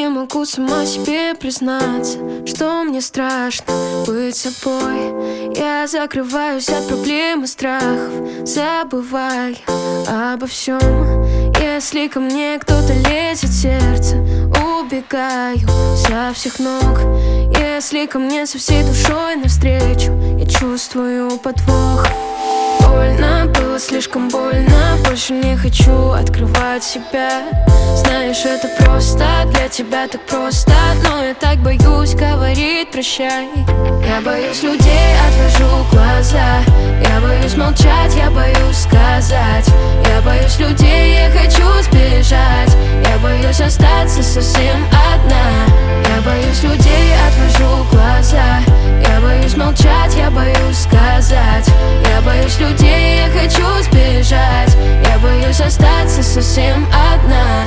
не могу сама себе признаться, что мне страшно быть собой. Я закрываюсь от проблем и страхов, забывая обо всем. Если ко мне кто-то лезет в сердце, убегаю со всех ног. Если ко мне со всей душой навстречу, я чувствую подвох. Больно, было слишком больно, больше не хочу открывать себя. Знаешь, это просто, для тебя так просто, но я так боюсь говорить прощай. Я боюсь людей, отвожу глаза. Я боюсь молчать, я боюсь сказать. Я боюсь людей, я хочу сбежать. Я боюсь остаться совсем одна. Я боюсь людей, отвожу глаза. Я боюсь молчать, я боюсь сказать. Я боюсь людей, я хочу сбежать. Я боюсь остаться совсем одна.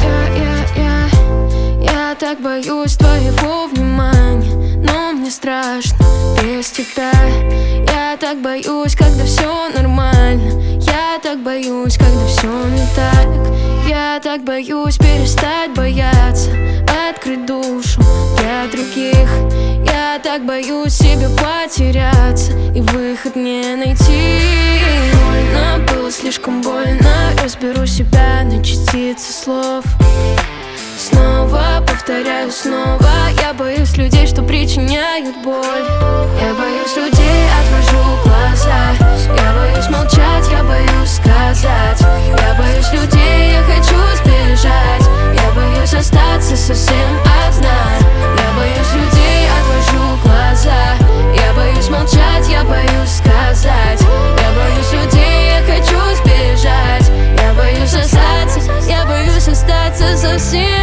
Я так боюсь твоего внимания, но мне страшно без тебя. Я так боюсь, когда все нормально. Я так боюсь, когда все не так. Я так боюсь перестать бояться, открыть душу для других. Я так боюсь себя потеряться и выход не найти. Больно, было слишком больно, разберу себя на частицы слов. Снова повторяю снова. Я боюсь людей, что причиняют боль. Я боюсь людей, отвожу глаза. Я боюсь молчать, я боюсь сказать. Я боюсь людей, я хочу сбежать. Я боюсь остаться совсем одна. Я боюсь людей, отвожу глаза. Я боюсь молчать, я боюсь сказать. Я боюсь людей, я хочу сбежать. Я боюсь остаться совсем.